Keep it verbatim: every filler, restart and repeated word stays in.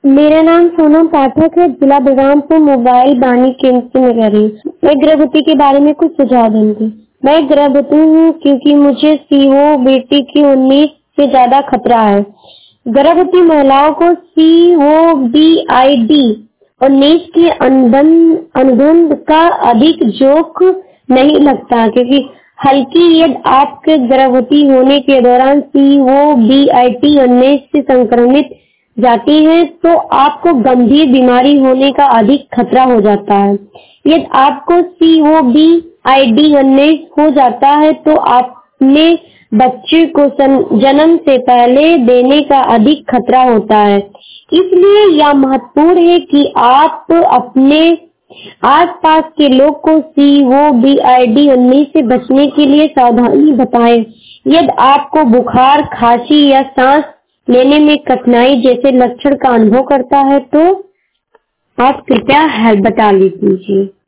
मेरा नाम सोनम पाठक है, जिला बलरामपुर, मोबाइल बानी केंद्र से मैं कर रही हूँ। मैं गर्भवती के बारे में कुछ सुझाव दूंगी। मैं गर्भवती हूँ क्योंकि मुझे सीओ बीटी की उन्नीस से ज्यादा खतरा है। गर्भवती महिलाओं को सीओ बीआईडी उन्नीस के अनुबंध अनुबंध का अधिक जोक नहीं लगता, क्योंकि हल्की यदि आपके गर्भवती होने के दौरान सीओ बीआईडी उन्नीस से संक्रमित जाती है तो आपको गंभीर बीमारी होने का अधिक खतरा हो जाता है। यदि आपको सीओ बीआईडी उन्नीस हो जाता है तो आपने बच्चे को जन्म से पहले देने का अधिक खतरा होता है। इसलिए यह महत्वपूर्ण है कि आप अपने आसपास के लोग को सीओ बीआईडी उन्नीस से बचने के लिए सावधानी बताएं। यदि आपको बुखार, खांसी या सांस लेने में कठिनाई जैसे लक्षण का अनुभव करता है तो आप कृपया हेल्प बता लीजिए।